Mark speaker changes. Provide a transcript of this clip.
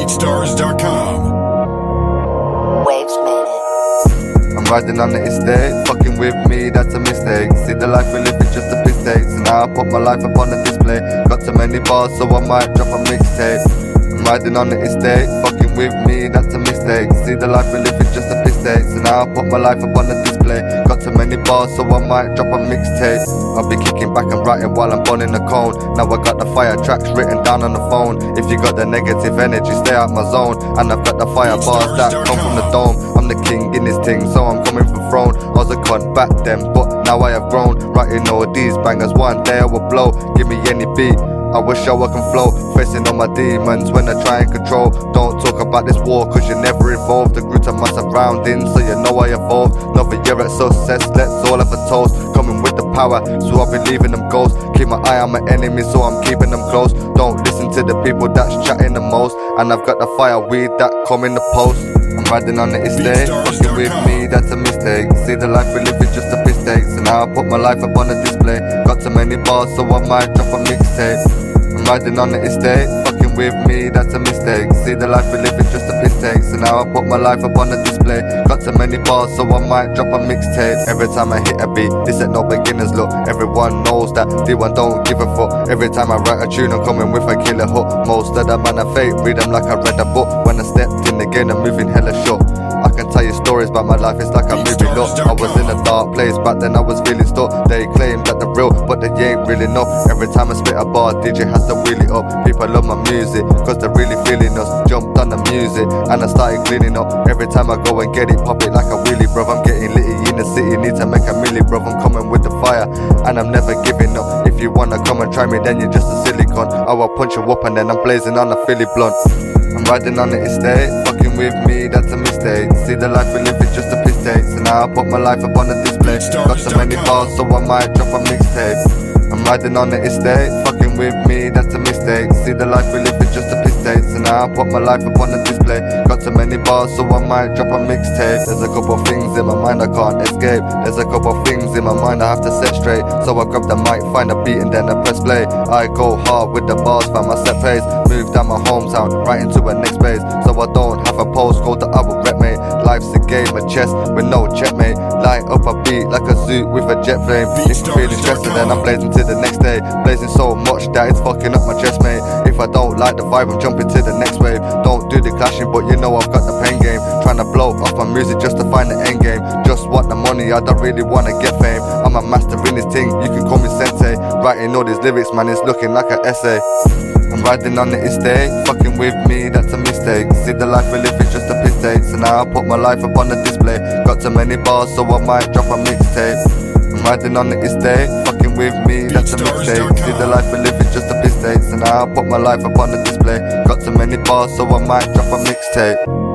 Speaker 1: BeatStars.com.
Speaker 2: Waves made it.
Speaker 3: I'm riding on the estate, fucking with me, that's a mistake. See the life we live is just a mistake. So now I put my life up on the display. Got too many bars, so I might drop a mixtape. I'm riding on the estate, fucking with me, that's a mistake. See the life we live is just a mistake. So now I put my life up on the display. Got too many bars, so I might drop a mixtape. I'll be kicking back and writing while I'm burning the cone. Now I got the fire tracks written down on the phone. If you got the negative energy, stay out my zone. And I've got the fire bars that come from the dome. I'm the king in this thing, so I'm coming for throne. I was a cunt back then, but now I have grown. Writing all these bangers, one day I will blow. Give me any beat, I wish I can flow. Facing all my demons when I try and control. Don't talk about this war cause you're never involved. The grew to my surroundings so you know I evolved. Another year at success, let's all have a toast. Coming with the power, so I'll be leaving them ghosts. Keep my eye on my enemies, so I'm keeping them close. Don't listen to the people that's chatting the most. And I've got the fire weed that come in the post. I'm riding on the estate, fucking with me, that's a mistake. See the life we live is just a mistake. So now I put my life up on the display. Got too many bars, so I might drop a mixtape. I'm riding on the estate, fucking with me, that's a mistake. See the life we live is just a mistake. So now I put my life up on the display. Got too many bars, so I might drop a mixtape. Every time I hit a beat, this ain't no beginner's look. Everyone knows that D1 don't give a fuck. Every time I write a tune, I'm coming with a killer hook. Most of them man are fake, read them like I read a book. When I stepped in the game, I'm moving hella short. I can tell you stories about my life, it's like a movie look. I was in a dark place, back then I was feeling stuck. They claim that they're real, but they ain't really know. Every time I spit a bar, DJ has to wheel it up. People love my music, cause they're really feeling us. Jumped on the music, and I started cleaning up. Every time I go and get it, pop it like a wheelie, bruv. I'm getting litty in the city, need to make a milli, bruv. I'm coming with the fire, and I'm never giving up. If you wanna come and try me, then you're just a silicon. I will punch you up and then I'm blazing on a Philly blunt. I'm riding on the estate, fucking with me, that's a mistake. See the life we live is just a mistake. So now I put my life up on the display. Got so many bars, so I might drop a mixtape. I'm riding on the estate, fucking with me, that's a mistake. See the life we live is just a mistake. So now I put my life up on the display. Got so many bars, so I might drop a mixtape. There's a couple things in my mind I can't escape. There's a couple things in my mind I have to set straight. So I grab the mic, find a beat and then I press play. I go hard with the bars, find my set pace. Move down my hometown, right into a next base. So I don't have a postcode that I will rep, mate. Life's a game of chess with no checkmate. Light up a beat like a zoo with a jet flame. If I'm feeling stressed, then I'm blazing to the next day. Blazing so much that it's fucking up my chest, mate. If I don't like the vibe, I'm jumping to the next wave. Don't do the clashing, but you know I've got the pen game. Trying to blow off my music just to find the end game. Just want the money, I don't really wanna get fame. I'm a master in this thing, you can call me sensei. Writing all these lyrics, man, it's looking like an essay. I'm riding on the estate, fucking with me, that's a mistake. See the life we live is just a mistake. So now I put my life up on the display. Got too many bars, so I might drop a mixtape. I'm riding on the estate, fucking with me, that's a mistake. See the life we live is just a mistake. So now I put my life up on the display. Got too many bars, so I might drop a mixtape.